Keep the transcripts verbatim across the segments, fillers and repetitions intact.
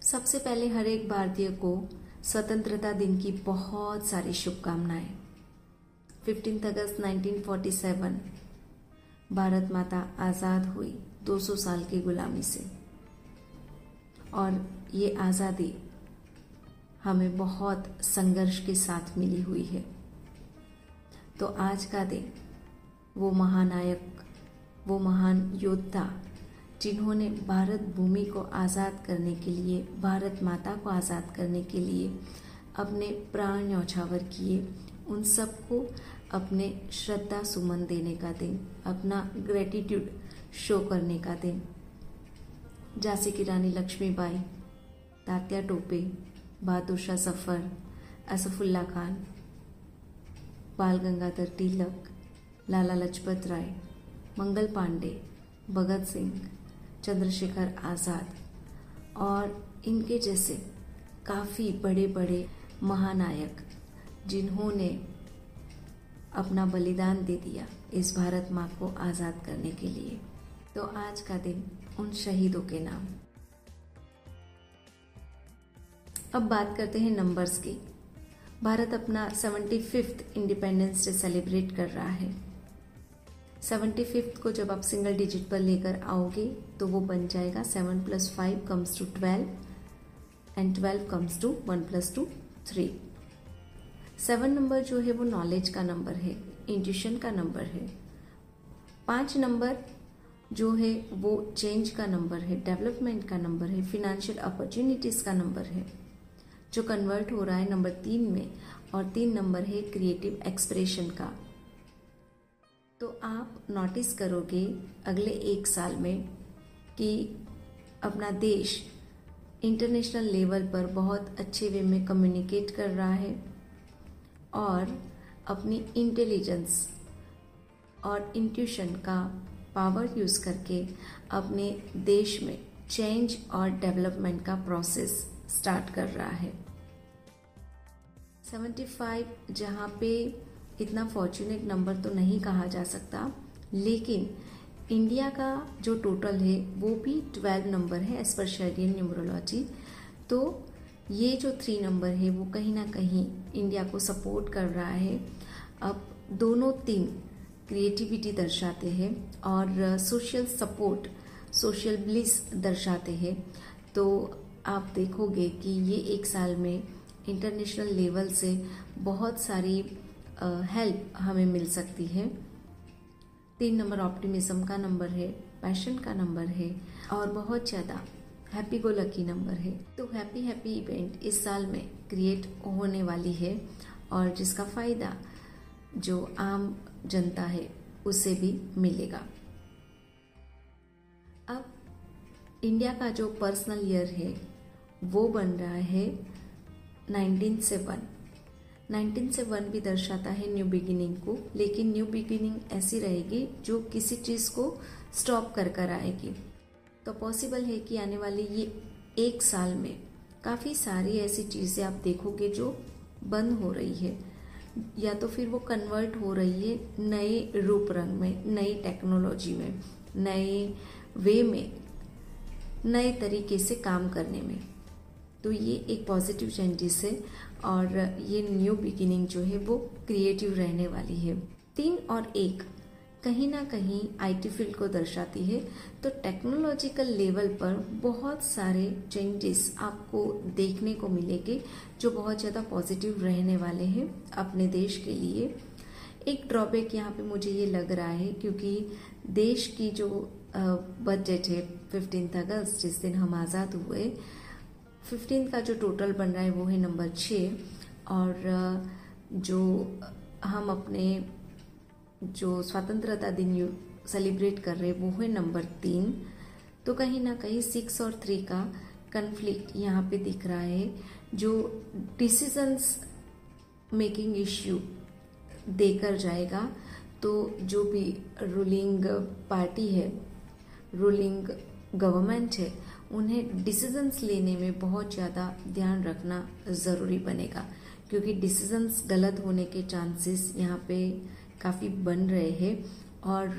सबसे पहले हर एक भारतीय को स्वतंत्रता दिन की बहुत सारी शुभकामनाएं। Fifteenth August nineteen forty seven Bharat Mata आज़ाद हुई दो सौ साल की गुलामी से, और ये आज़ादी हमें बहुत संघर्ष के साथ मिली हुई है। तो आज का दिन वो महानायक, वो महान योद्धा जिन्होंने भारत भूमि को आज़ाद करने के लिए, भारत माता को आज़ाद करने के लिए अपने प्राण न्यौछावर किए, उन सबको अपने श्रद्धा सुमन देने का दिन, अपना ग्रेटिट्यूड शो करने का दिन। झांसी की रानी लक्ष्मीबाई, तात्या टोपे, बहादुर शाह जफर, असफुल्ला खान, बाल गंगाधर तिलक, लाला लाजपत राय, मंगल पांडे, भगत सिंह, चंद्रशेखर आज़ाद और इनके जैसे काफ़ी बड़े बड़े महानायक जिन्होंने अपना बलिदान दे दिया इस भारत माँ को आज़ाद करने के लिए। तो आज का दिन उन शहीदों के नाम। अब बात करते हैं नंबर्स की। भारत अपना seventy fifth independence day celebrate कर रहा है। सेवेंटी फिफ्थ को जब आप सिंगल डिजिट पर लेकर आओगे तो वो बन जाएगा seven plus five comes to twelve and twelve comes to one plus two three. Seven number जो है वो नॉलेज का नंबर है, इंट्यूशन का नंबर है। पांच नंबर जो है वो चेंज का नंबर है, डेवलपमेंट का नंबर है, फिनेंशियल अपॉर्चुनिटीज का नंबर है, जो कन्वर्ट हो रहा है नंबर तीन में। और तीन नंबर है क्रिएटिव एक्सप्रेशन का। तो आप नोटिस करोगे अगले एक साल में कि अपना देश इंटरनेशनल लेवल पर बहुत अच्छे वे में कम्युनिकेट कर रहा है और अपनी इंटेलिजेंस और इंट्यूशन का पावर यूज करके अपने देश में चेंज और डेवलपमेंट का प्रोसेस स्टार्ट कर रहा है। सेवेंटी फाइव जहाँ पे इतना फॉर्चुनेट नंबर तो नहीं कहा जा सकता, लेकिन इंडिया का जो टोटल है वो भी ट्वेल्व नंबर है एज पर शेरियन न्यूमरोलॉजी। तो ये जो थ्री नंबर है वो कहीं ना कहीं इंडिया को सपोर्ट कर रहा है। अब दोनों तीन क्रिएटिविटी दर्शाते हैं और सोशल सपोर्ट, सोशल ब्लिस दर्शाते हैं। तो आप देखोगे कि ये एक साल में इंटरनेशनल लेवल से बहुत सारी हेल्प uh, हमें मिल सकती है। तीन नंबर ऑप्टिमिज्म का नंबर है, पैशन का नंबर है और बहुत ज़्यादा हैप्पी गो लकी नंबर है। तो हैप्पी हैप्पी इवेंट इस साल में क्रिएट होने वाली है और जिसका फ़ायदा जो आम जनता है उसे भी मिलेगा। अब इंडिया का जो पर्सनल ईयर है वो बन रहा है नाइनटीन से वन। नाइनटीन से वन भी दर्शाता है न्यू बिगिनिंग को, लेकिन न्यू बिगिनिंग ऐसी रहेगी जो किसी चीज़ को स्टॉप कर कर आएगी। तो पॉसिबल है कि आने वाले ये एक साल में काफ़ी सारी ऐसी चीज़ें आप देखोगे जो बंद हो रही है या तो फिर वो कन्वर्ट हो रही है नए रूप रंग में, नई टेक्नोलॉजी में, नए वे में, नए तरीके से काम करने में। तो ये एक पॉजिटिव चेंजेस है और ये न्यू बिगिनिंग जो है वो क्रिएटिव रहने वाली है। तीन और एक कहीं ना कहीं आईटी फील्ड को दर्शाती है। तो टेक्नोलॉजिकल लेवल पर बहुत सारे चेंजेस आपको देखने को मिलेंगे जो बहुत ज़्यादा पॉजिटिव रहने वाले हैं अपने देश के लिए। एक ड्रॉबैक यहाँ पे मुझे ये लग रहा है क्योंकि देश की जो बजट है फिफ्टींथ अगस्त जिस दिन हम आज़ाद हुए, फिफ्टीन का जो टोटल बन रहा है वो है नंबर छः और जो हम अपने जो स्वतंत्रता दिन सेलिब्रेट कर रहे हैं वो है नंबर तीन। तो कहीं ना कहीं सिक्स और थ्री का कन्फ्लिक्ट यहाँ पे दिख रहा है जो डिसीजंस मेकिंग इश्यू देकर जाएगा। तो जो भी रूलिंग पार्टी है, रूलिंग गवर्नमेंट है, उन्हें डिसीजंस लेने में बहुत ज़्यादा ध्यान रखना ज़रूरी बनेगा क्योंकि डिसीजंस गलत होने के चांसेस यहाँ पे काफ़ी बन रहे हैं। और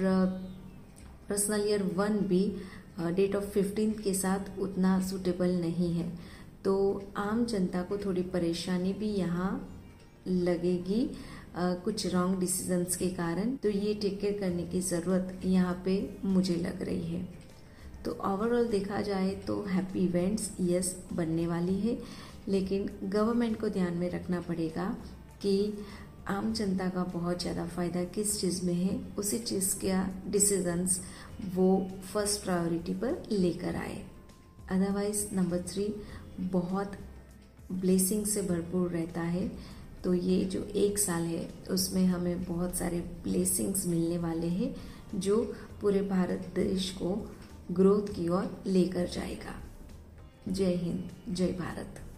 पर्सनल ईयर वन भी डेट ऑफ फिफ्टीन के साथ उतना सूटेबल नहीं है। तो आम जनता को थोड़ी परेशानी भी यहाँ लगेगी आ, कुछ रॉन्ग डिसीजंस के कारण। तो ये टेक केयर करने की ज़रूरत यहाँ पे मुझे लग रही है। तो ओवरऑल देखा जाए तो हैप्पी इवेंट्स यस बनने वाली है, लेकिन गवर्नमेंट को ध्यान में रखना पड़ेगा कि आम जनता का बहुत ज़्यादा फ़ायदा किस चीज़ में है, उसी चीज़ का डिसीजंस वो फर्स्ट प्रायोरिटी पर लेकर आए। अदरवाइज नंबर थ्री बहुत ब्लेसिंग से भरपूर रहता है। तो ये जो एक साल है उसमें हमें बहुत सारे ब्लेसिंग्स मिलने वाले हैं जो पूरे भारत देश को ग्रोथ की ओर लेकर जाएगा। जय हिंद, जय भारत।